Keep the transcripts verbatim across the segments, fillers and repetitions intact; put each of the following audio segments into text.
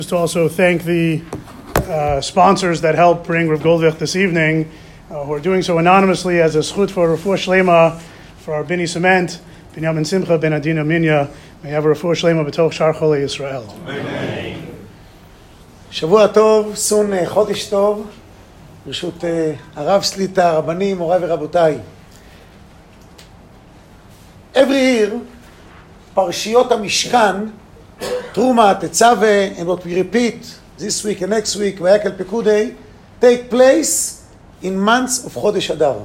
To also thank the uh, sponsors that helped bring Rav Goldvich this evening, uh, who are doing so anonymously as a schut for refuah shlema for our Bini Cement, Binyamin Simcha ben Adina Minya. May have a refuah shlema b'toch shar cholei Yisrael. Amen. שבוע טוב, סון חודש טוב, ברשות הרב שליטה, הרבנים, מוריי ורבותיי. Every year, פרשיות המשכן, Truma, Tetzave, and what we repeat this week and next week, Vayakel Pekudei, take place in months of Chodesh Adar.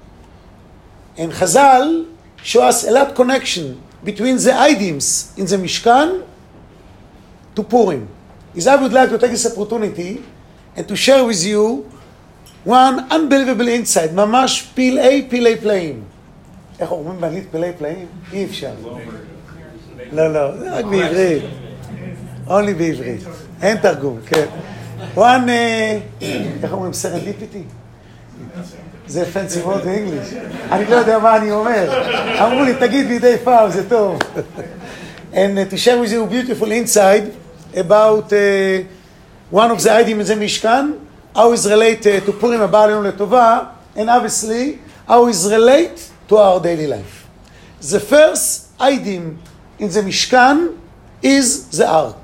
And Chazal show us a lot of connection between the items in the Mishkan to Purim. Is I would like to take this opportunity and to share with you one unbelievable insight, ממש פלאי פלאי פלאים. איך אומרים באנגלית פלאי פלאים? אי אפשר. לא, לא, זה רק בעברית. only בעברית. אין תרגום, כן. one, איך אומרים, סרנדיפיטי? זה fancy word in English. אני לא יודע מה אני אומר. אמרו לי, תגיד מדי פעם, זה טוב. And uh, to share with you a beautiful insight about uh, one of the items in the Mishkan, how is related to Purim הבא עלינו לטובה, and obviously, how is related to our daily life. The first item in the Mishkan is the ark.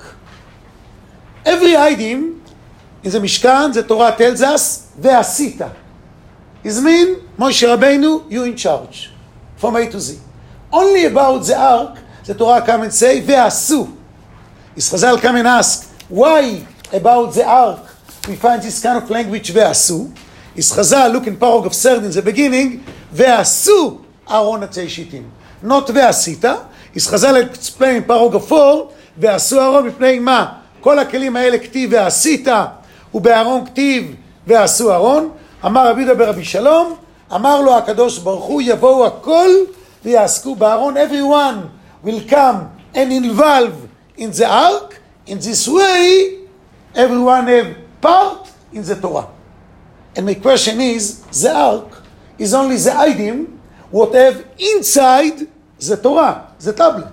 Every item in the Mishkan, the Torah tells us, ve'asita. It means, Moshe Rabbeinu, you in charge. From A to Z. Only about the ark, the Torah come and say, ve'asu. Is Chazal come and ask, why about the ark we find this kind of language, ve'asu? Is Chazal, look in paragraph third in the beginning, ve'asu Aaron atzei shitim. Not ve'asita. is Chazal explain in paragraph four, ועשו אהרון מפני מה? כל הכלים האלה כתיב ועשית, ובאהרון כתיב ועשו אהרון. אמר רבי יהודה ברבי שלום, אמר לו הקדוש ברוך הוא, יבואו הכל ויעסקו באהרון. Everyone will come and involve in the ark. In this way, everyone have part in the Torah. And my question is, the ark is only the item what have inside the Torah, the tablet.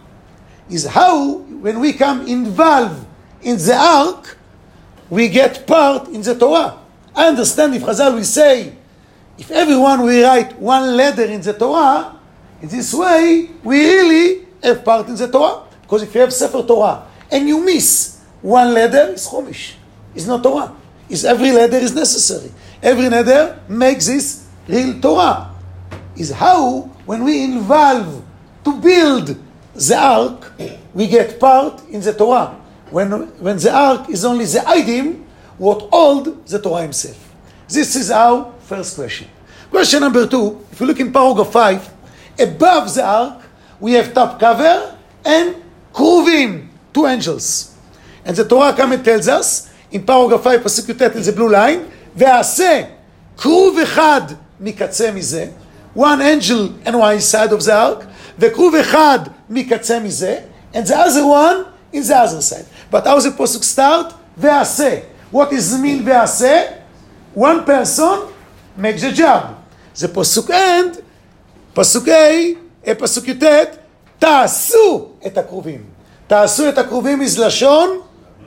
Is how, when we come involved in the ark, we get part in the Torah. I understand if Chazal will say, if everyone will write one letter in the Torah, in this way, we really have part in the Torah. Because if you have Sefer Torah, and you miss one letter, it's Chumash. It's not Torah. It's every letter is necessary. Every letter makes this real Torah. Is how, when we involve to build the ark, we get part in the Torah. When, when the ark is only the item, what hold the Torah himself. This is our first question. Question number two, if you look in paragraph five, above the ark, we have top cover and kruvim, two angels. And the Torah comes and tells us, in paragraph five, pasuk Yutet, in the blue line, ve'aseh kruv echad mikatze mizeh, one angel on one side of the ark, וכרוב אחד מקצה מזה, and the other one in the other side. But how the pasuk start? ועשה. What is mean ועשה? One person makes the job. The pasuk end, pasuk A, pasuk י"ט, תעשו את הקרובים. תעשו את הקרובים is לשון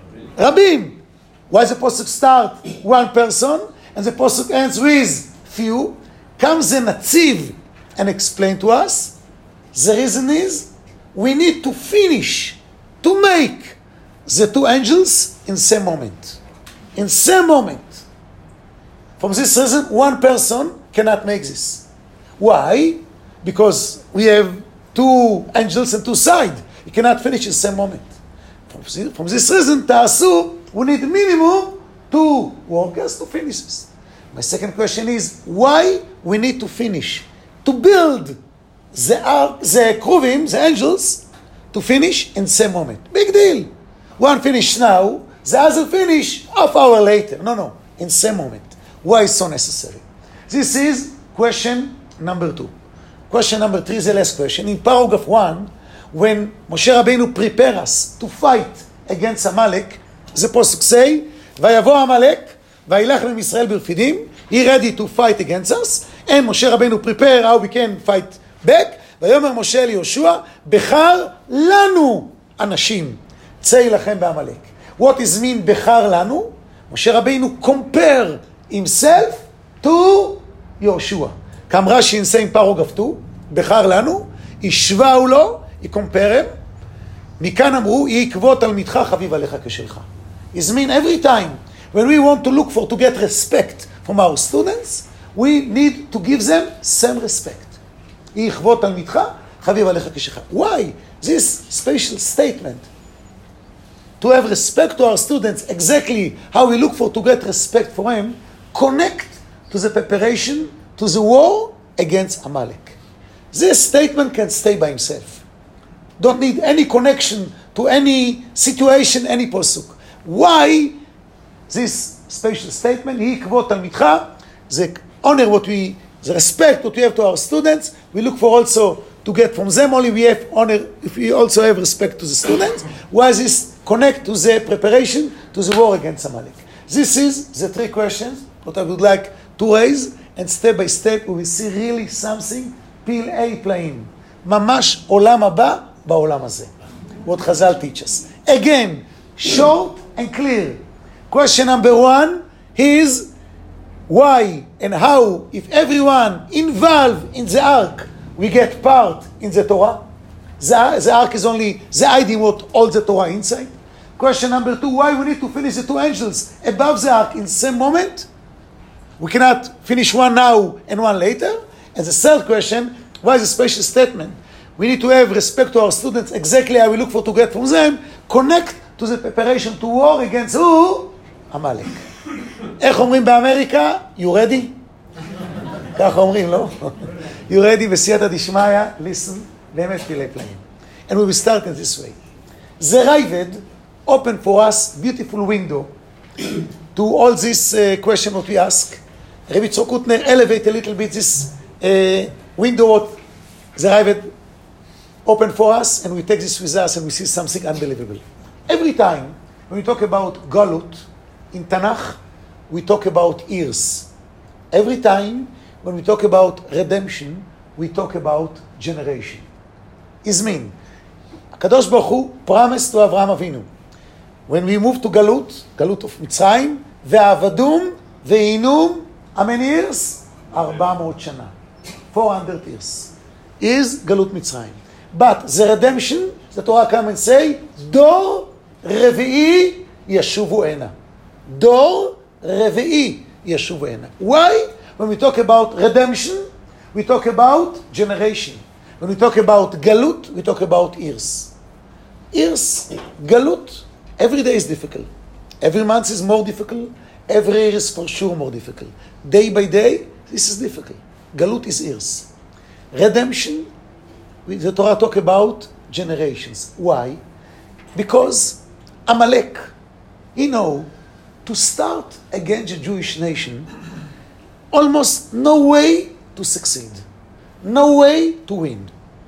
רבים. Why the pasuk start one person, and the pasuk ends with few? Comes the Natziv and explain to us. The reason is, we need to finish, to make the two angels in same moment. In same moment. From this reason, one person cannot make this. Why? Because we have two angels on two sides. You cannot finish in the same moment. From this, from this reason, ta'asu, we need minimum two workers to finish this. My second question is, why we need to finish? To build the ark, the kruvim, the angels, to finish in the same moment. Big deal. One finish now, the other finish half hour later. No, no, in the same moment. Why is so necessary? This is question number two. Question number three is the last question. In paragraph one, when Moshe Rabbeinu prepare us to fight against Amalek, the pasuk say, "Vayavo Amalek, vayilach lem Yisrael birfidim." He ready to fight against us, and Moshe Rabbeinu prepare how we can fight back. ויאמר משה ליהושע, בחר לנו אנשים, צא לכם בעמלק. What is mean בחר לנו? משה רבינו compare himself to יהושע. Come Rashi in same paragraph two, בחר לנו, השווהו לו, he compare him, מכאן אמרו, יהי כבוד תלמידך חביב עליך כשלך. Is mean every time, when we want to look for, to get respect from our students, we need to give them same respect. יהי כבוד תלמידך חביב עליך כשלך. Why? This special statement. To have respect to our students, exactly how we look for to get respect for them, connect to the preparation, to the war against Amalek. This statement can stay by himself. Don't need any connection to any situation, any posuk. Why this special statement? Hi kvod talmidcha, the honor what we, the respect what we have to our students, we look for also to get from them only we have honor if we also have respect to the students. Why is this connect to the preparation to the war against Amalek? This is the three questions what I would like to raise, and step by step we will see really something פלאי פלאים. ממש עולם הבא בעולם הזה. What Chazal teach us. Again, short and clear. Question number one is why and how, if everyone involved in the ark, we get part in the Torah. The, the ark is only the idea what all the Torah inside. Question number two, why we need to finish the two angels above the ark in the same moment? We cannot finish one now and one later. And the third question, why is a special statement? We need to have respect to our students, exactly how we look for to get from them, connect to the preparation to war against who? Amalek. איך אומרים באמריקה? You ready? כך אומרים, לא? You ready? בסייעתא דשמיא, listen, באמת פלאי פלאים. And we will start in this way. The Ravid opened for us beautiful window to all this uh, question what we ask. Rabbi Tzok Utner elevate a little bit this uh, window what the Ravid opened for us, and we take this with us and we see something unbelievable. Every time when we talk about Galut in Tanakh, we talk about years. Every time when we talk about redemption, we talk about generation. Is mean, Kadosh Baruch Hu promised to Avraham Avinu, when we move to Galut, Galut of Mitzrayim, ve'avadum ve'inum, how many years? ארבע מאות שנה. four hundred years. Is Galut Mitzrayim. But the redemption, the Torah come and say, Dor Revi'i Yashuvu Ena. Dor Revi'i Yashuvu Ena. Why? When we talk about redemption, we talk about generation. When we talk about Galut, we talk about years. Years, Galut, every day is difficult. Every month is more difficult. Every year is for sure more difficult. Day by day, this is difficult. Galut is years. Redemption, the Torah talk about generations. Why? Because Amalek, you know, to start against the Jewish nation, almost no way to succeed. No way to win.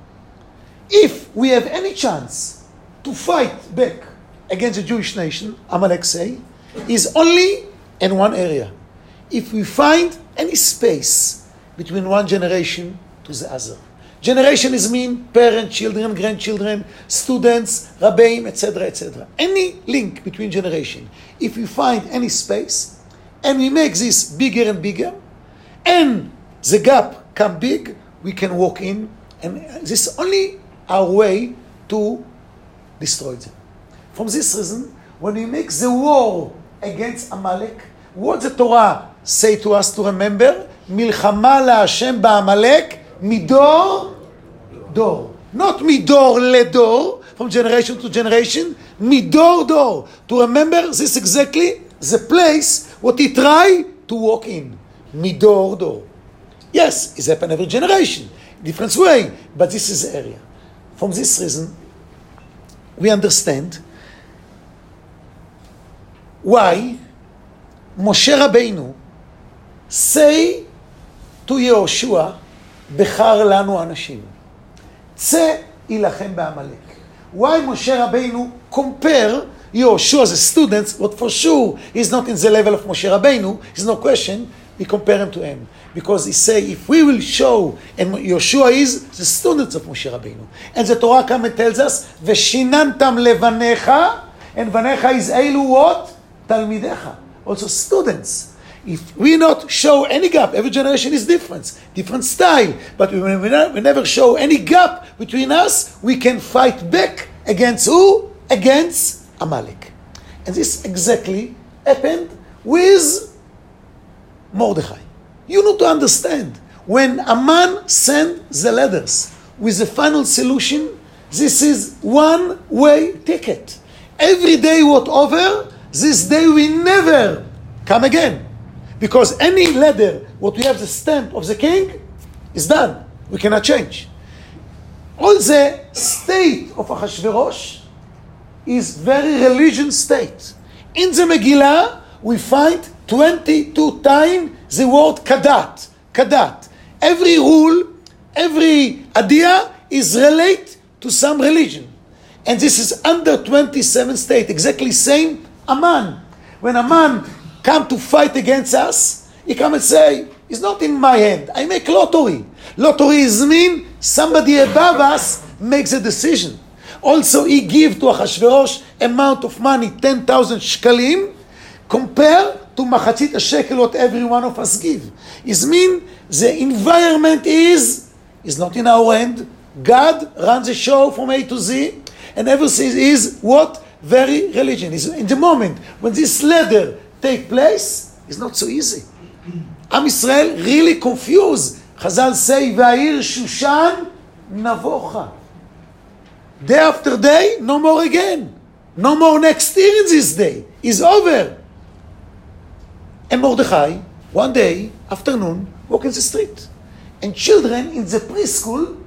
If we have any chance to fight back against the Jewish nation, Amalek say, is only in one area. If we find any space between one generation to the other. Generation is mean parents, children, grandchildren, students, rabbeim, et cetera, et cetera. Any link between generation. If we find any space, and we make this bigger and bigger, and the gap come big, we can walk in, and this is only our way to destroy them. From this reason, when we make the war against Amalek, what the Torah say to us to remember? Milchama laHashem ba'Amalek midor dor. Not midor ledor, from generation to generation, midor dor. To remember this exactly the place what he try to walk in. Midor dor. Yes, it's happened every generation, different way, but this is the area. From this reason, we understand why Moshe Rabbeinu say to Yehoshua, בחר לנו אנשים. צא ילחם בעמלק. Why Moshe Rabbeinu compare Yehoshua as a student, but for sure he's not in the level of Moshe Rabbeinu, there's no question, we compare him to him. Because he say, if we will show, and Yehoshua is the students of Moshe Rabbeinu, and the Torah comes and tells us, ושיננתם לבניך, and Vanecha is Eilu what? Talmidecha. Also students. If we not show any gap, every generation is different, different style, but we, we, we never show any gap between us, we can fight back against who? Against Amalek. And this exactly happened with Mordechai. You need to understand, when Aman sent the letters with the final solution, this is one-way ticket. Every day what over, this day we never come again. Because any letter, what we have the stamp of the king, is done. We cannot change. All the state of Achashverosh is very religious state. In the Megillah, we find twenty-two times the word kadat. Kadat. Every rule, every idea is related to some religion. And this is under twenty-seven state, exactly same Aman. When Aman come to fight against us, he come and say, it's not in my hand, I make lottery. Lottery is mean somebody above us makes a decision. Also, he give to Achashverosh amount of money, ten thousand shekalim, compared to machatzit a shekel what every one of us give. It mean the environment is, is not in our hand. God runs the show from A to Z, and everything is what? Very religion. Is in the moment when this letter take place, it's not so easy. Am Yisrael really confused. Chazal say, Va'ir Shushan Navocha. Day after day, no more again. No more next year in this day. It's over. And Mordechai, one day, afternoon, walk in the street. And children in the preschool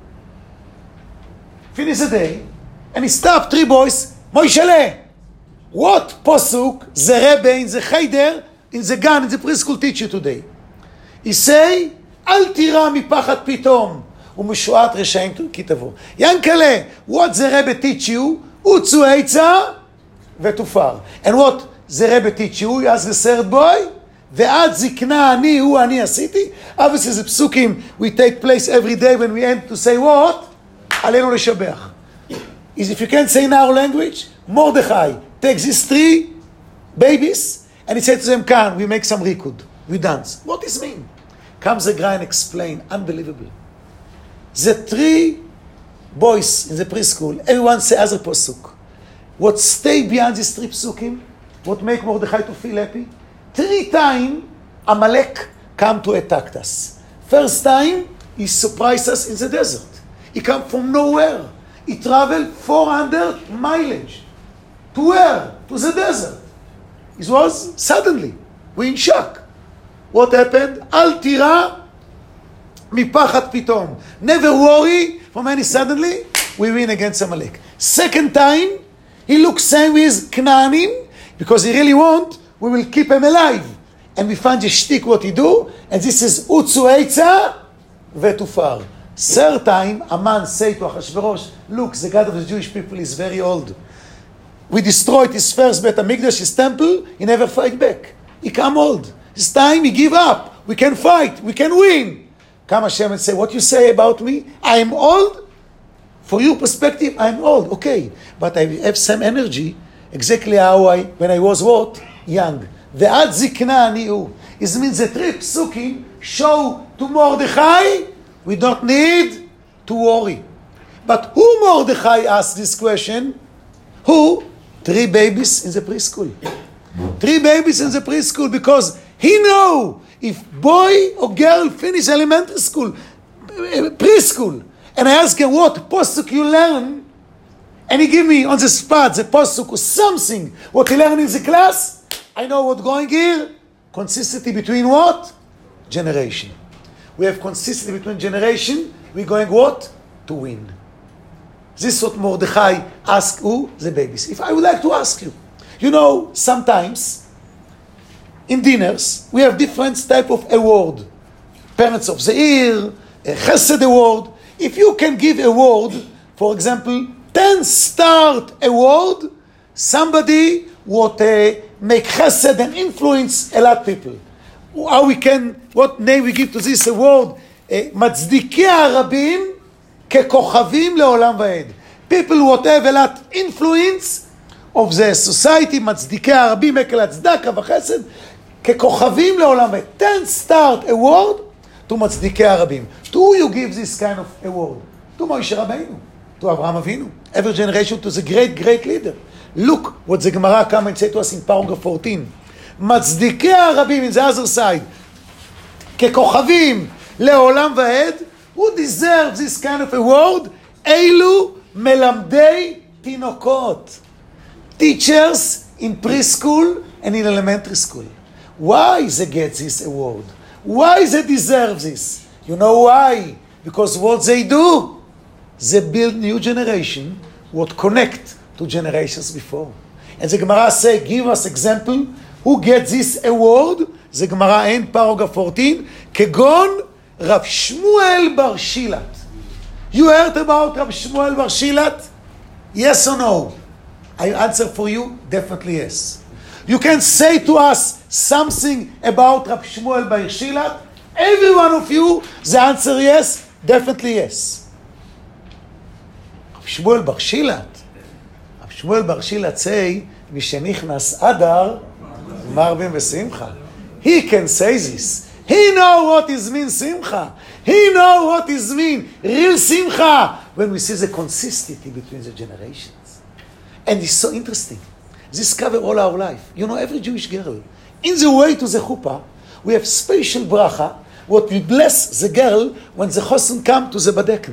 finish the day, and he stopped three boys, Moishele, what posuk the Rebbe in the Cheder, in the gun, in the preschool teach you today? He say, Al tira mipachat pitom, u'mishuat reshaim ki tavo. Yankele, what the Rebbe teach you? Utzu eitza vetufar. And what the Rebbe teach you? He asked the third boy, ve'ad zikna ani hu ani asiti. Obviously the psukim we take place every day when we end to say what? Aleinu leshabeach. Is if you can't say in our language, Mordechai takes these three babies and he said to them, Can we make some rikud? We dance. What does this mean? Comes the guy and explain. Unbelievable. The three boys in the preschool, everyone say other posuk. What stay beyond these three psukim? What make Mordechai to feel happy? Three times Amalek come to attack us. First time he surprised us in the desert. He come from nowhere. He traveled four hundred mileage. To where? To the desert. It was suddenly. We in shock. What happened? Al tira mipachat pitom. Never worry from any suddenly. We win against Amalek. Second time, he looks same with Knaanim, because he really want, we will keep him alive. And we find the shtick what he do, and this is Utzu Eitza Vetufar. Third time, Aman say to Achashverosh, look, the God of the Jewish people is very old. We destroyed his first Bet HaMikdash, his temple, he never fight back. He come old. This time he give up. We can fight. We can win. Come Hashem and say, what you say about me? I am old? For your perspective, I am old. Okay. But I have some energy, exactly how I, when I was what? Young. Ve'ad zikna ani hu. It means the three psukim show to Mordechai, we don't need to worry. But who Mordechai asked this question? Who? Three babies in the preschool. Three babies in the preschool, because he know if boy or girl finish elementary school, preschool, and I ask him what posuk you learn, and he give me on the spot the posuk or something what he learned in the class, I know what's going here. Consistency between what? Generation. We have consistency between generation. We're going what? To win. This is what Mordechai asked who? The babies. If I would like to ask you, you know, sometimes in dinners we have different type of award. Parents of the year, a Chesed award. If you can give award, for example, ten start award, somebody would uh, make Chesed and influence a lot of people. How we can, what name we give to this award? מצדיקי הרבים ככוכבים לעולם ועד. People what have a lot influence, of the society, מצדיקי הרבים, מקל הצדקה וחסד, ככוכבים לעולם. Then start a word to מצדיקי הרבים. To who you give this kind of a word? To מוישה רבינו, to Avraham Avinu, every generation to the great, great leader. Look what the Gemara come and say to us in paragraph fourteen. מצדיקי הרבים, in the other side, ככוכבים לעולם ועד, who deserves this kind of a word? אלו מלמדי תינוקות. Teachers in preschool and in elementary school. Why they get this award? Why they deserve this? You know why? Because what they do, they build new generation what connect to generations before. And the Gemara say, give us example who gets this award. The Gemara in paragraph fourteen, כגון רב שמואל בר שילת. You heard about Rab Shmuel bar Shilat? Yes or no? I answer for you, definitely yes. You can say to us something about Rab Shmuel bar Shilat? Every one of you, the answer yes, definitely yes. Rab Shmuel bar Shilat. Rab Shmuel bar Shilat say, משנכנס אדר, מרבים ושמחה. He can say this. He know what is mean simcha. He know what is mean real simcha when we see the consistency between the generations. And it's so interesting. This covers all our life. You know, every Jewish girl, in the way to the chuppah, we have special bracha, what we bless the girl when the chosin come to the badeken.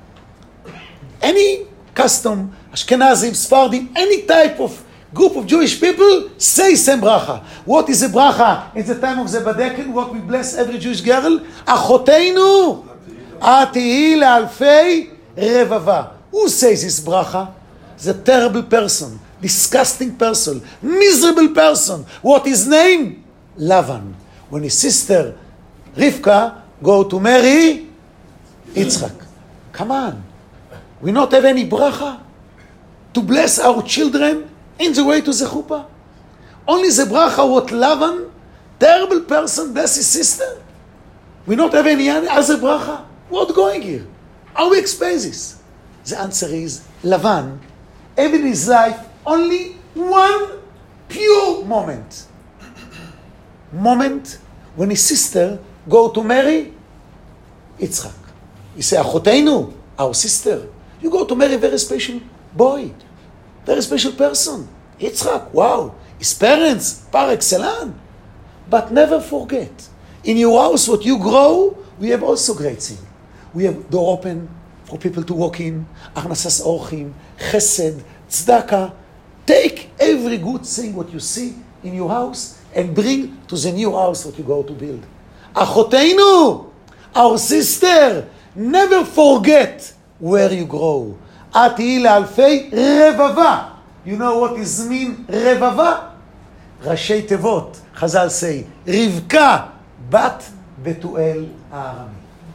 Any custom, Ashkenazim, Sfardim, any type of group of Jewish people, say same bracha. What is the bracha in the time of the badeken? What we bless every Jewish girl? Achoteinu, atihi le'alfei revava. Who says this bracha? The terrible person, disgusting person, miserable person. What is name? Lavan. When his sister Rivka go to marry Yitzchak. Come on. We not have any bracha to bless our children in the way to the chuppah. Only the bracha what Lavan, terrible person, bless his sister. We not have any other bracha. What going here? How we explain this? The answer is Lavan, even in his life, only one pure moment. Moment when his sister go to marry Yitzchak. He say, Achoteinu, our sister. You go to marry a very special boy. Very special person. Yitzchak, wow. His parents, par excellence. But never forget, in your house, what you grow, we have also great thing. We have door open for people to walk in, Achnasas Orchim, Chesed, Tzedakah. Take every good thing what you see in your house and bring to the new house what you go to build. Achoteinu, our sister, never forget where you grow. Ati le'alfei revava. You know what is mean revava? Rashi tevot. Chazal say, Rivka bat Betuel Arami.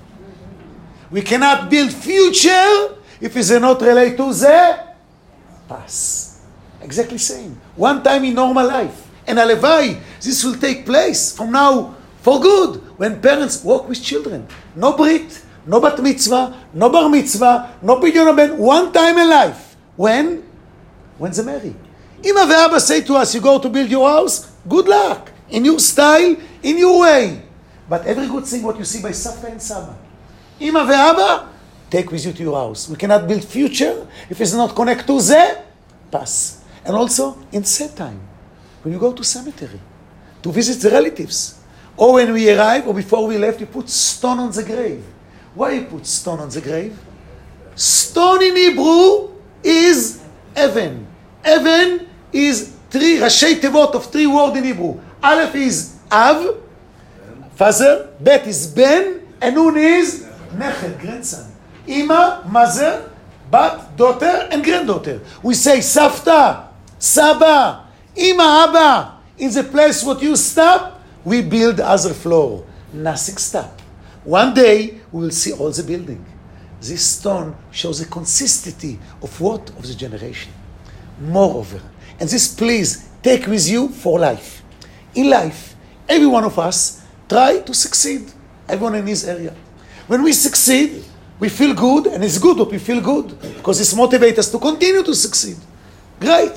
We cannot build future if it's not related to the past. Exactly same. One time in normal life. And alevai, this will take place from now for good. When parents walk with children. No brit, no bat mitzvah, no bar mitzvah, no pidyon ben. One time in life. When? When they marry. Ima ve'aba say to us, you go to build your house, good luck. In your style, in your way. But every good thing what you see by Savta and Saba. Ima ve'aba, take with you to your house. We cannot build future if it's not connected to the past. And also, in the same time, when you go to cemetery, to visit the relatives, or when we arrive, or before we left, you put stone on the grave. Why you put stone on the grave? Stone in Hebrew is Even. Even is three, Rashi tevot of three words in Hebrew. Aleph is Av, father, Bet is Ben, and Nun is Nechel, grandson. Ima, mother, Bat, daughter, and granddaughter. We say Savta, Saba, Ima, Abba. In the place what you stop, we build other floor. Nothing stop. One day, we will see all the building. This stone shows the consistency of what? Of the generation. Moreover, and this please take with you for life. In life, every one of us try to succeed. Everyone in his area. When we succeed, we feel good, and it's good that we feel good, because it motivates us to continue to succeed. Great.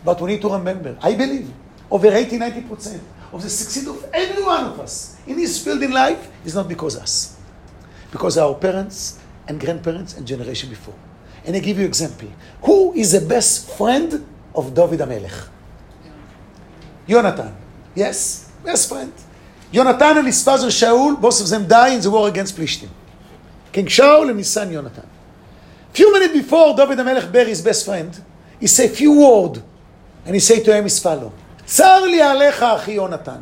But we need to remember, I believe, over eighty to ninety percent of the success of every one of us in this field in life is not because us. Because our parents and grandparents and generation before. And I give you an example. Who is the best friend of David HaMelech? Jonathan. Yes, best friend. Jonathan and his father Shaul, both of them die in the war against Plishtim. King Shaul and his son Jonathan. Few minutes before David HaMelech buried his best friend, he said a few words, and he said to him as follow. צר לי עליך אחי יונתן.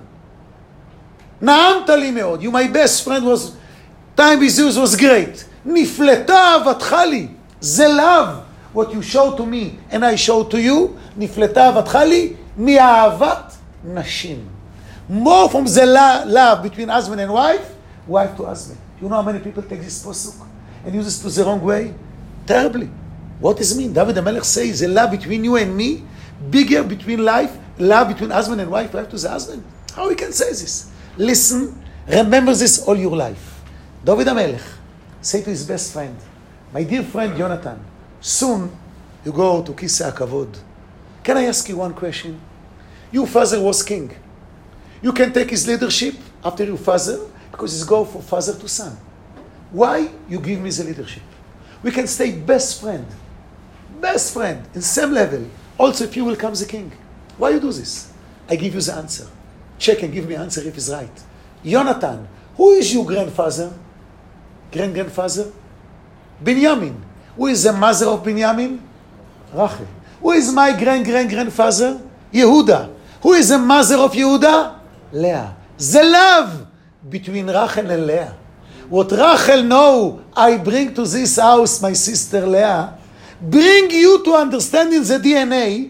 נעמת לי מאוד. You my best friend was, time with you was great. נפלטה אהבתך לי. זה love. What you show to me and I show to you, נפלטה אהבתך לי מאהבת נשים. More from the love between husband and wife, wife to husband. You know how many people take this posuk and use it to the wrong way? Terribly. What does it mean? David HaMelech says the love between you and me, bigger between life, love between husband and wife, wife to the husband. How we can say this? Listen, remember this all your life. David HaMelech say to his best friend, my dear friend Jonathan, soon you go to Kisei HaKavod. Can I ask you one question? Your father was king. You can take his leadership after your father because it's go from father to son. Why you give me the leadership? We can stay best friend, best friend in same level. Also, if you will come the king. Why you do this? I give you the answer. Check and give me answer if it's right. Jonathan, who is your grandfather? Grand-grandfather? Binyamin. Who is the mother of Binyamin? Rachel. Who is my grand-grand-grandfather? Yehuda. Who is the mother of Yehuda? Leah. The love between Rachel and Leah. What Rachel know, I bring to this house my sister Leah, bring you to understand in the D N A,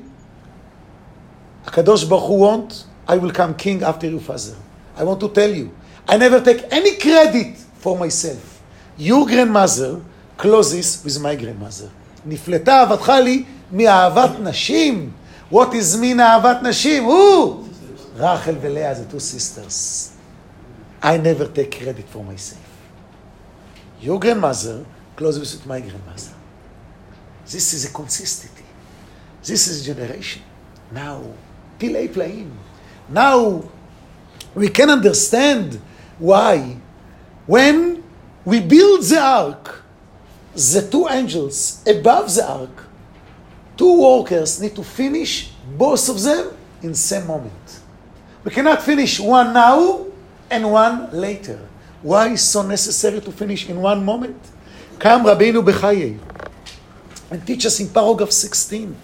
HaKadosh Baruch Hu want, I will come king after your father. I want to tell you, I never take any credit for myself. Your grandmother closes with my grandmother. נפלטה אהבתך לי מאהבת נשים. What is mean אהבת נשים? Who? Rachel and Leah, the two sisters. I never take credit for myself. Your grandmother closes with my grandmother. This is a consistency. This is generation. Now, Pilei Plaim. Now, we can understand why when we build the ark, the two angels above the ark, two workers need to finish both of them in the same moment. We cannot finish one now and one later. Why is it so necessary to finish in one moment? Come Rabbeinu Bechaye and teach us in paragraph sixteen.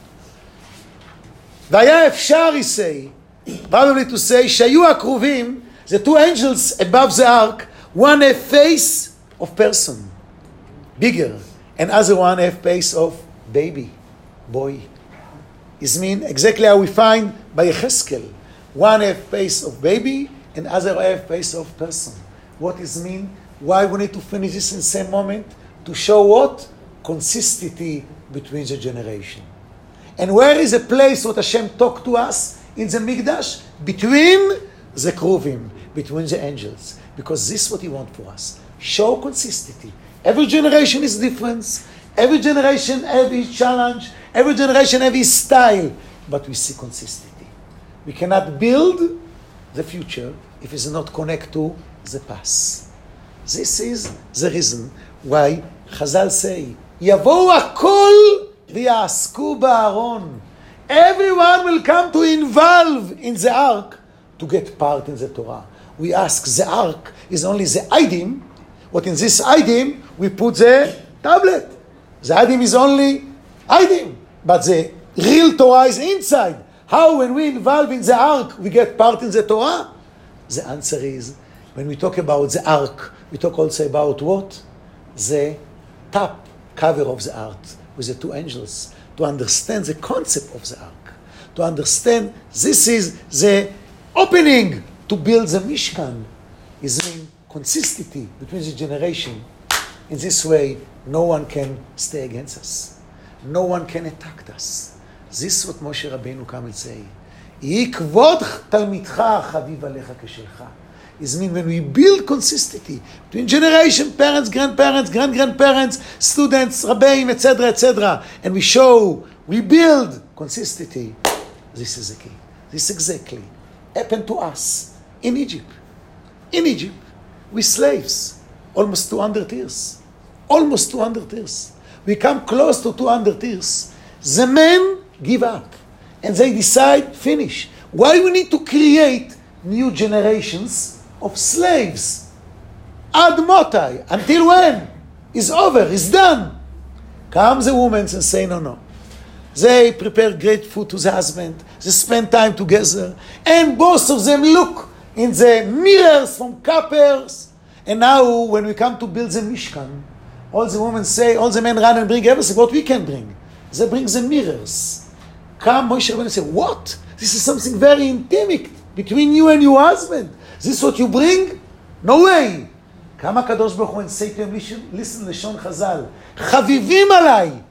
והיה אפשר, he say, probably to say, שהיו הקרובים, the two angels above the ark, one a face of person, bigger, and other one a face of baby, boy. It means exactly how we find by Yecheskel. One a face of baby, and other a face of person. What does it mean? Why we need to finish this in the same moment? To show what? Consistency between the generation. And where is a place what Hashem talked to us in the Mikdash? Between the Kruvim, between the angels. Because this is what He wants for us. Show consistency. Every generation is different. Every generation has its challenge. Every generation has its style. But we see consistency. We cannot build the future if it's not connected to the past. This is the reason why Chazal say, יבואו הכל ויעסקו בארון. Everyone will come to involve in the ark to get part in the Torah. We ask, the ark is only the idim. What in this idim, we put the tablet. The idim is only idim. But the real Torah is inside. How when we involve in the ark, we get part in the Torah? The answer is, when we talk about the ark, we talk also about what? The top cover of the ark with the two angels. To understand the concept of the ark. To understand this is the opening to build the Mishkan. Is mean consistency between the generation. In this way, no one can stay against us. No one can attack us. This is what Moshe Rabbeinu come and say. יהי כבוד תלמידך חביב עליך כשלך. It means when we build consistency between generation, parents, grandparents, grand-grandparents, students, rabbeim, et cetera, et cetera, and we show, we build consistency, This is the key. This exactly happened to us in Egypt. In Egypt, we slaves, almost two hundred years. Almost two hundred years. We come close to two hundred years. The men give up. And they decide, finish. Why we need to create new generations of slaves? Ad motai. Until when? It's over. It's done. Comes the women and say, no, no. They prepare great food to the husband. They spend time together. And both of them look in the mirrors from couples. And now when we come to build the Mishkan, all the women say, all the men run and bring everything, what we can bring. They bring the mirrors. Come Moshe Rabbeinu and say, what? This is something very intimate between you and your husband. This is what you bring? No way. Come HaKadosh Baruch Hu and say to him, listen, listen Lashon Chazal. Chavivim alai.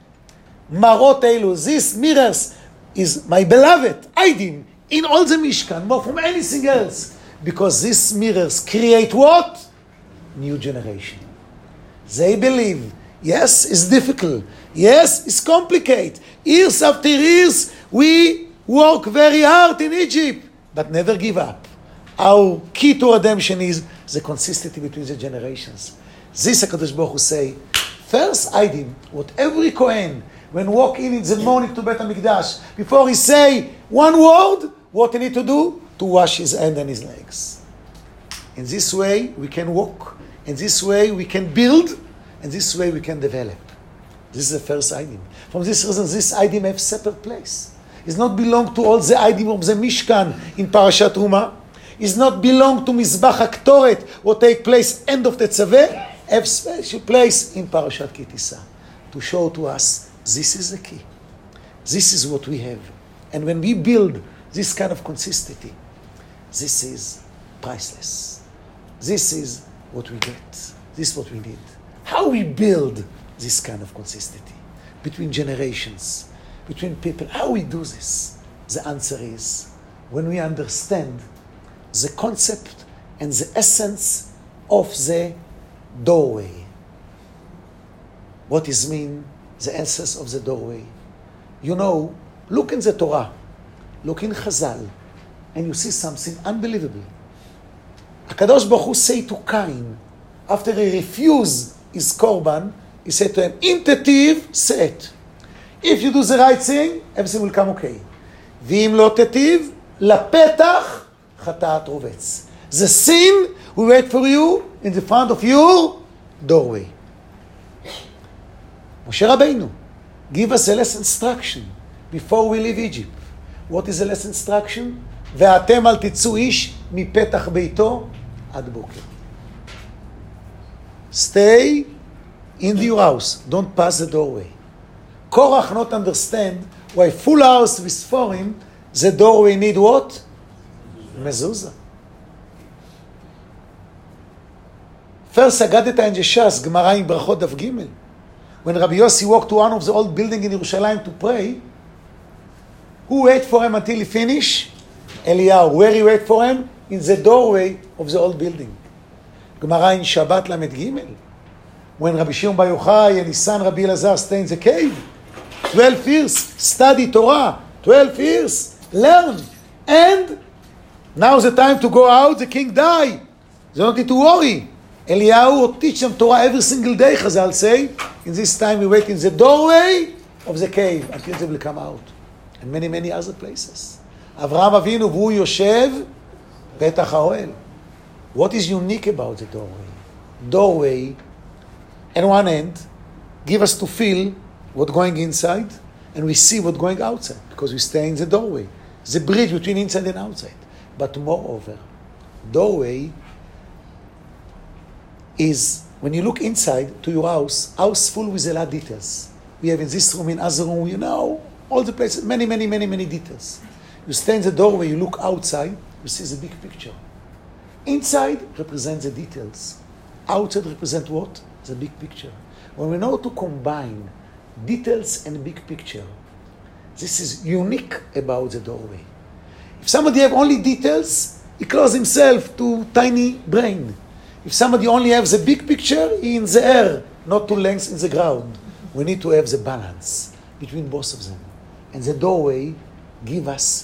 Marot elu. This mirrors is my beloved. Aidim. In all the Mishkan, more from anything else. Because these mirrors create what? New generation. They believe, yes, it's difficult. Yes, it's complicated. Years after years, we work very hard in Egypt, but never give up. Our key to redemption is the consistency between the generations. This HaKadosh Baruch Hu say, first item, what every Kohen, when walk in in the morning to Beit HaMikdash, before he say one word, what he need to do? To wash his hand and his legs. In this way, we can walk. In this way, we can build. In this way, we can develop. This is the first item. From this reason, this item have separate place. It's not belong to all the item of the Mishkan in Parashat Truma. It's not belong to Mizbach HaKtoret, what take place end of the Tzaveh. Have special place in Parashat Ki Tisa to show to us this is the key. This is what we have. And when we build this kind of consistency, this is priceless. This is what we get. This is what we need. How we build this kind of consistency between generations, between people. How we do this? The answer is when we understand the concept and the essence of the doorway. What is mean the essence of the doorway? You know, look in the Torah, look in Chazal, and you see something unbelievable. HaKadosh Baruch Hu say to Cain, after he refused his korban, he said to him, Im tetiv, say it. If you do the right thing, everything will come okay. V'im lo tetiv, lapetach, chatat rovetz. The sin will wait for you in the front of your doorway. Moshe Rabbeinu, give us a less instruction before we leave Egypt. What is the less instruction? ואתם אל תצאו איש מפתח ביתו עד בוקר. Stay in your house. Don't pass the doorway. Korach not understand why full house with foreign, the doorway need what? Mezuzah. First, Agadeta and Jeshas, Gemara in Brachot Daf Gimel. When Rabbi Yossi walked to one of the old buildings in Yerushalayim to pray, who wait for him until he finish? Eliyahu. Where he wait for him? In the doorway of the old building. Gemara in Shabbat Lamed Gimel. When Rabbi Shimon Bar Yochai and his son Rabbi Elazar stay in the cave, twelve years, study Torah, twelve years, learn. And now the time to go out, the king die. They don't need to worry. Eliyahu will teach them Torah every single day, Chazal say. In this time we wait in the doorway of the cave until they will come out. And many, many other places. Avraham Avinu, והוא יושב פתח האוהל. What is unique about the doorway? Doorway, on one end, give us to feel what's going inside, and we see what's going outside, because we stay in the doorway. The bridge between inside and outside. But moreover, doorway is, when you look inside to your house, house full with a lot of details. We have in this room, in other room, you know, all the places, many, many, many, many details. You stay in the doorway, you look outside, you see the big picture. Inside represents the details. Outside represents what? The big picture. When we know to combine details and big picture, this is unique about the doorway. If somebody have only details, he closes himself to tiny brain. If somebody only has the big picture, he in the air, not two lengths in the ground. We need to have the balance between both of them. And the doorway give us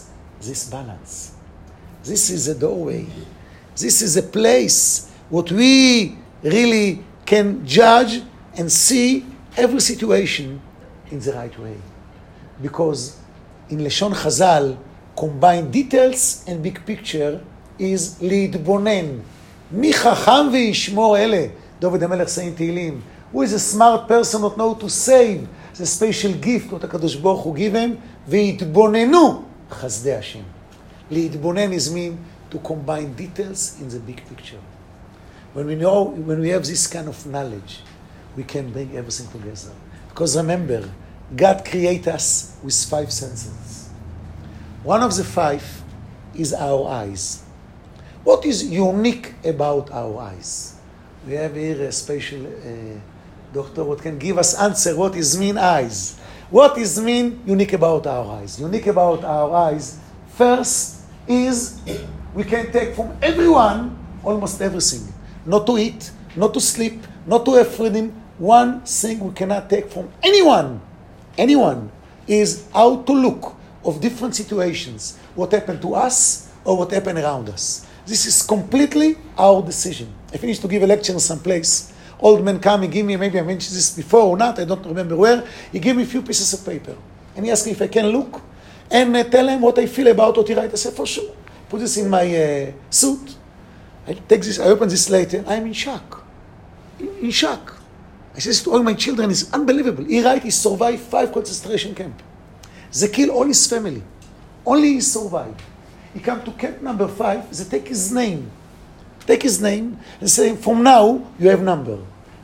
this balance. This is a doorway. This is a place what we really can judge and see every situation in the right way. Because in Lashon Chazal, combine details and big picture is להתבונן. מי חכם וישמור אלה? דוד המלך saying תהילים. Who is a smart person not know to save the special gift what הקדוש ברוך הוא give him? והתבוננו חסדי השם. להתבונן is mean to combine details in the big picture. When we know, when we have this kind of knowledge, we can bring everything together. Because remember, God created us with five senses. One of the five is our eyes. What is unique about our eyes? We have here a special uh, doctor what can give us answer what is mean eyes. What is mean unique about our eyes? Unique about our eyes, first is we can take from everyone almost everything. Not to eat, not to sleep, not to have freedom. One thing we cannot take from anyone, anyone, is how to look of different situations, what happened to us or what happened around us. This is completely our decision. I finished to give a lecture in some place. Old man come, he give me, maybe I mentioned this before or not, I don't remember where. He gave me a few pieces of paper. And he asked me if I can look and uh, tell him what I feel about what he write. I said, for sure. Put this in my uh, suit. I take this, I open this later. I am in shock. In, in shock. I says to all my children, it's unbelievable. He write, he survived five concentration camp. They kill all his family. Only he survived. He come to camp number five, they take his name. Take his name and say, from now, you have number.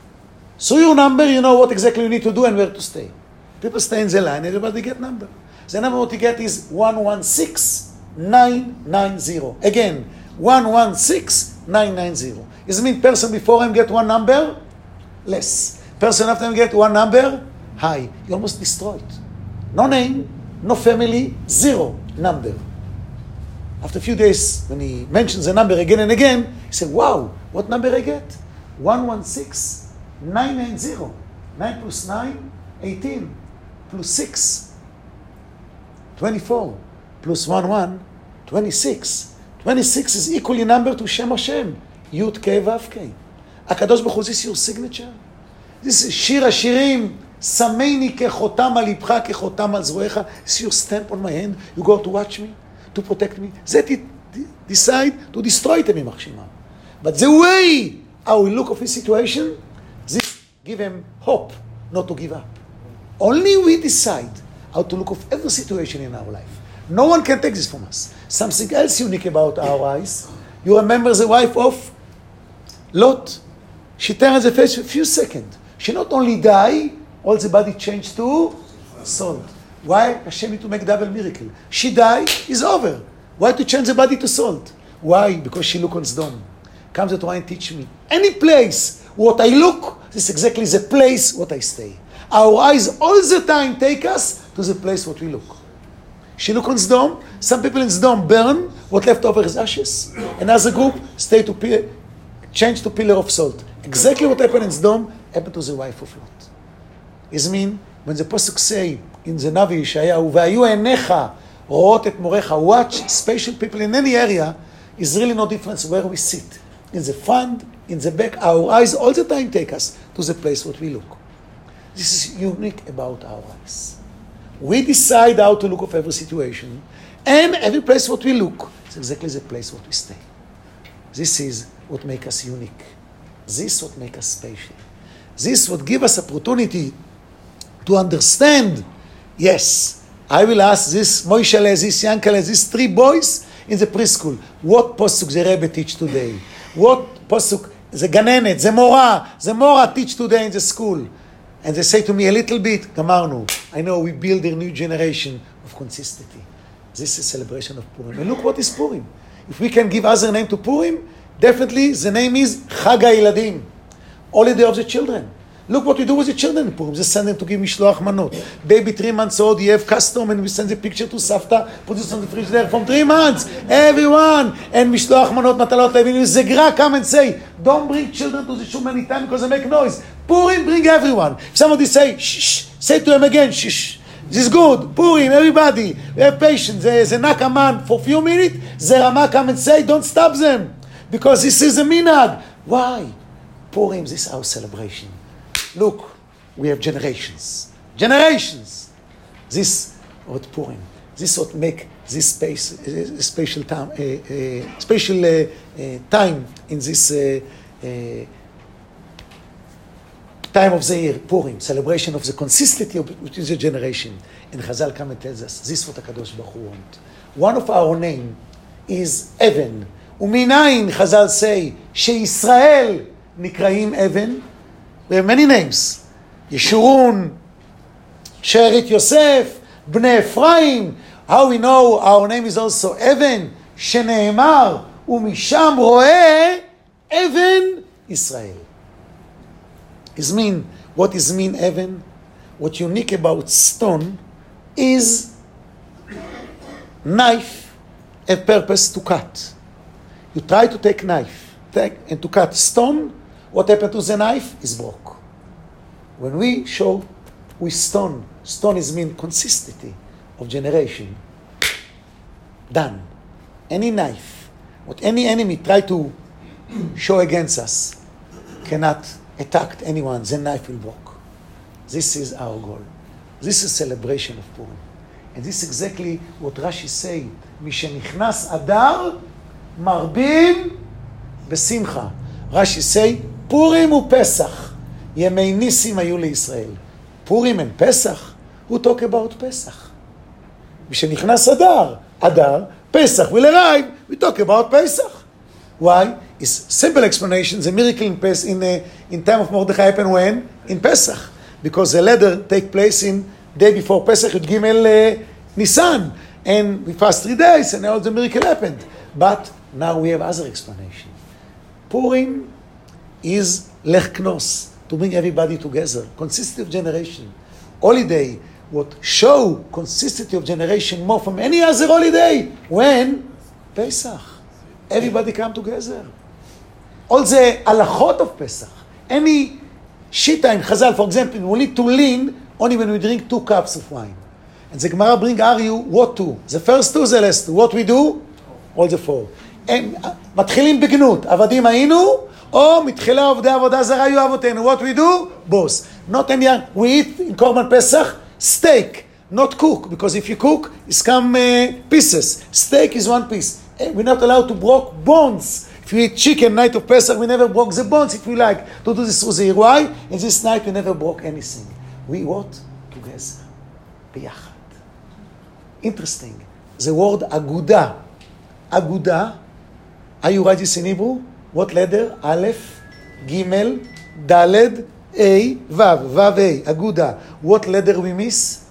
So your number, you know what exactly you need to do and where to stay. People stay in the line, everybody get number. The number what you get is one one six nine nine zero. Again, one one six nine nine zero. Does it mean person before him get one number? Less. Person after him get one number? High. You almost destroyed. No name, no family, zero number. After a few days, when he mentions the number again and again, he said, wow, what number I get? one one six nine nine zero. nine plus nine, eighteen. Plus six, twenty-four. Plus one, one, twenty-six. twenty-six is equally number to Shem Hashem. Yud Kei Vav Kei. הקדוש ברוך הוא, this is your signature. This is שיר השירים, שמני כחותם על לבך, כחותם על זרועך. This is your stamp on my hand. You go to watch me, to protect me. That it decide to destroy it, יימח שמם. But the way how we look of his situation, this give him hope not to give up. Only we decide how to look of every situation in our life. No one can take this from us. Something else unique about our eyes. You remember the wife of Lot? She turned the face a few seconds. She not only died, all the body changed to salt. Why? Hashem need to make double miracle. She died, is over. Why to change the body to salt? Why? Because she look on Sdom. Comes the Torah and teach me. Any place what I look, this is exactly the place what I stay. Our eyes all the time take us to the place what we look. She look on Sdom. Some people in Sdom burn. What left over is ashes. Another group stay to pillar, change to pillar of salt. Exactly what happened in Sdom happened to the wife of Lot. It means when the pasuk say in the Navi Yeshayahu, "V'ayu einecha ro'ot et morecha," watch special people in any area, is really no difference where we sit. In the front, in the back, our eyes all the time take us to the place what we look. This is unique about our eyes. We decide how to look of every situation, and every place what we look is exactly the place what we stay. This is what makes us unique. This is what makes us special. This what give us opportunity to understand. Yes, I will ask this Moishele, this Yankele, these three boys in the preschool, what pasuk the Rebbe teach today? What pasuk the Ganenet, the Mora, the Mora teach today in the school? And they say to me a little bit, Gamarnu, I know we build a new generation of consistency. This is celebration of Purim. And look what is Purim. If we can give other name to Purim, definitely the name is Chag HaYiladim, holiday of the children. Look what we do with the children in Purim. They send them to give Mishloach Manot. Baby three months old, you have custom, and we send the picture to Savta, put this on the fridge there from three months. Everyone. And Mishloach Manot, Matalot Levin, Zegra come and say, don't bring children to the shul many times because they make noise. Purim, bring everyone. If somebody say, shh, shh, say to them again, shh, shh. This is good. Purim, everybody. We have patience. There is a knock a man for a few minutes. Zerama come and say, don't stop them. Because this is a minhag. Why? Purim, this is our celebration. Look, we have generations. Generations. This, what Purim. This what make this space, uh, special time, uh, uh, special uh, uh, time in this uh, uh, time of the year, Purim, celebration of the consistency of between the generation. And Chazal come and tells us, this is what HaKadosh Baruch Hu want. One of our name is Evan. Uminayin, Chazal say, sheYisrael nikraim Evan. We have many names. Yeshurun, She'erit Yosef, Bnei Ephraim. How we know our name is also Evan, shene'emar, umisham ro'eh, Evan Israel. Is mean, what is mean Evan? What unique about stone is knife have purpose to cut. You try to take knife take, and to cut stone, what happened to the knife is broke. When we show with stone, stone is mean consistency of generation. Done. Any knife, what any enemy try to show against us, cannot attack anyone, the knife will break. This is our goal. This is celebration of Purim. And this is exactly what Rashi say, משנכנס אדר, מרבים בשמחה. Rashi say, Purim ופסח, ימי ניסים היו לישראל. Purim and Pesach, who talk about Pesach? משנכנס אדר, אדר, Pesach will arrive, we talk about Pesach. Why? It's simple explanation. The miracle in Pes- in uh, in time of Mordechai happened when? In Pesach. Because the ladder take place in day before Pesach, Yud Gimel uh, Nisan. And we fast three days and all the miracle happened. But now we have other explanation. Purim is Lech Knos, to bring everybody together. Consistency of generation. Holiday, what show consistency of generation more from any other holiday. When? Pesach. Everybody come together. All the halachot of Pesach. Any shita in Chazal, for example, we need to lean only when we drink two cups of wine. And the Gemara bring Aryu, what two? The first two, the last two. What we do? All the four. הם מתחילים בגנות. עבדים היינו, או מתחילה עובדי עבודה זרה היו אבותינו. What we do? Both. Not any, we eat in Korban Pesach, steak, not cook. Because if you cook, it's come uh, pieces. Steak is one piece. We're not allowed to break bones. If you eat chicken night of Pesach, we never broke the bones. If we like to do this through the year. Why? In this night, we never broke anything. We what? Together. ביחד. Interesting. The word aguda. Aguda. How you write this in Hebrew? What letter? Aleph, Gimel, Daled, A, Vav. Vav, A. Aguda. What letter we miss?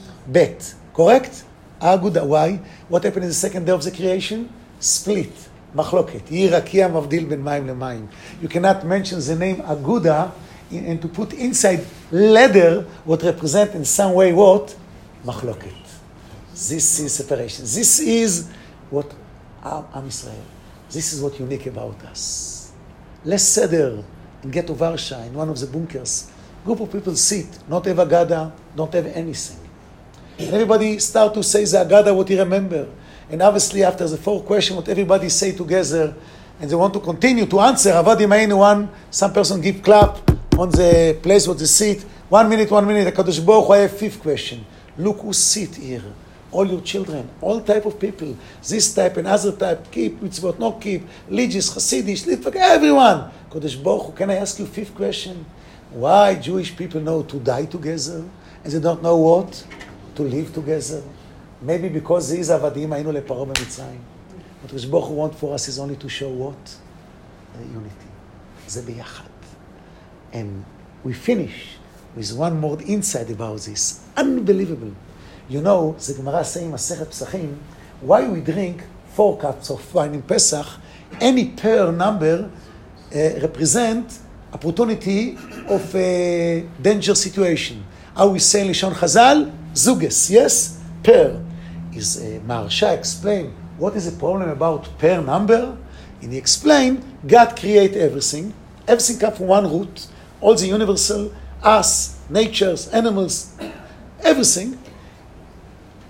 Bet. Correct? Aguda. Why? What happened in the second day of the creation? Split. Machloket. Yirakia mavdil ben mayim lemayim. You cannot mention the name Aguda in, and to put inside leather what represent in some way what? Machloket. This is separation. This is what Am Israel. This is what unique about us. Let's seder and get to Varsha in one of the bunkers. Group of people sit, not have Agada, don't have anything. And everybody start to say the Agada, what he remember. And obviously after the fourth question, what everybody say together, and they want to continue to answer, Avadim Ainu one, some person give clap on the place where they sit. One minute, one minute, HaKadosh Baruch Hu, I have fifth question. Look who sit here. All your children, all type of people, this type and other type, keep, mitzvot, not keep, religious, Hasidish, Litvak, everyone. Kodesh Baruch Hu, can I ask you fifth question? Why Jewish people know to die together and they don't know what? To live together? Maybe because these avadim ayinu leparo b'mitzrayim. What Kodesh Baruch Hu want for us is only to show what? The unity. Ze biyachad. And we finish with one more insight about this. Unbelievable. You know, the Gemara saying Masechet Pesachim, why we drink four cups of wine in Pesach, any per number uh, represent opportunity of a danger situation. How we say in Lishon Chazal, Zuges, yes? Per. Is uh, Maharsha explain what is the problem about per number? And he explained, God create everything. Everything comes from one root. All the universal, us, natures, animals, everything.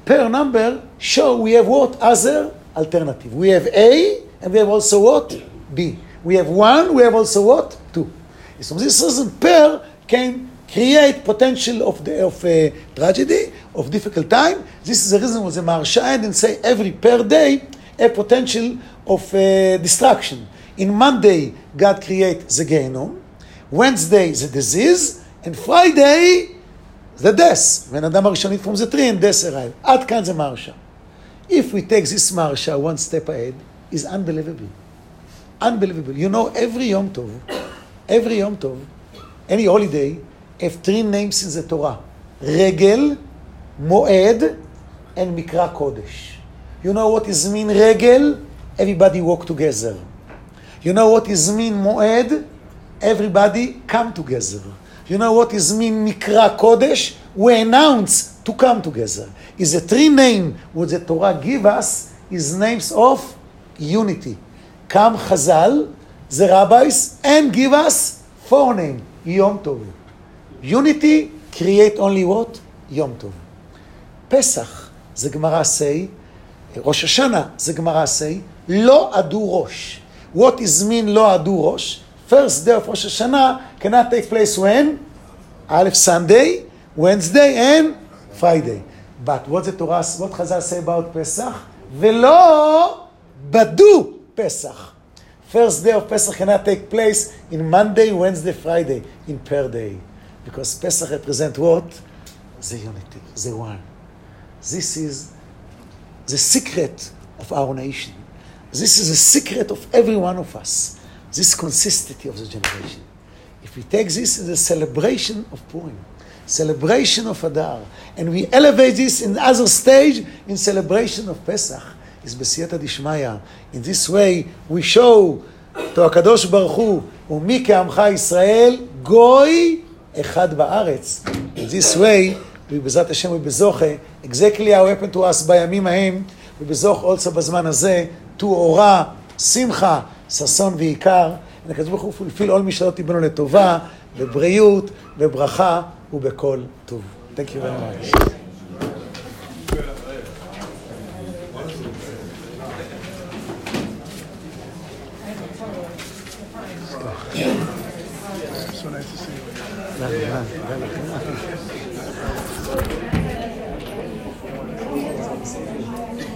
Per number show we have what? Other alternative. We have A, and we have also what? B. We have one, we have also what? Two. So this reason, per can create potential of the of a tragedy, of difficult time. This is the reason why the Maharsha had and say every per day a potential of uh, destruction. In Monday, God creates the Gehenom. Wednesday, the disease. And Friday, the death. When Adam Arishon eat from the tree and death arrive. Ad kan the Maharsha. If we take this Maharsha one step ahead, is unbelievable. Unbelievable. You know, every Yom Tov, every Yom Tov, any holiday, have three names in the Torah. Regel, Moed, and Mikra Kodesh. You know what is mean Regel? Everybody walk together. You know what is mean Moed? Everybody come together. You know what is mean Mikra Kodesh? We announce to come together. Is a three name what the Torah give us is names of unity. Come Chazal, the rabbis, and give us four names. Yom Tov. Unity create only what? Yom Tov. Pesach, the Gemara say, Rosh Hashanah, the Gemara say, Lo adu rosh. What is mean lo adu rosh? First day of Rosh Hashanah cannot take place when? Aleph Sunday, Wednesday, and Friday. But what the Torah, what Chazal say about Pesach? Velo badu Pesach. First day of Pesach cannot take place in Monday, Wednesday, Friday, in per day. Because Pesach represents what? The unity, the one. This is the secret of our nation. This is the secret of every one of us. This consistency of the generation. If we take this as a celebration of Purim, celebration of Adar, and we elevate this in the other stage in celebration of Pesach, is B'siyata Dishmaya. In this way, we show to HaKadosh Baruch Hu, Umi ke'amcha Yisrael, Goy echad ba'aretz. In this way, we B'ezrat Hashem, we bezoche, exactly how happened to us בימים ההם, we bezoch also בזמן הזה, to אורה, שמחה, ששון ועיקר, and HaKadosh Baruch Hu fulfill all משאלות תיבנו לטובה, בבריאות, בברכה ובכל טוב. Thank you very much. So nice to see you. Thank you.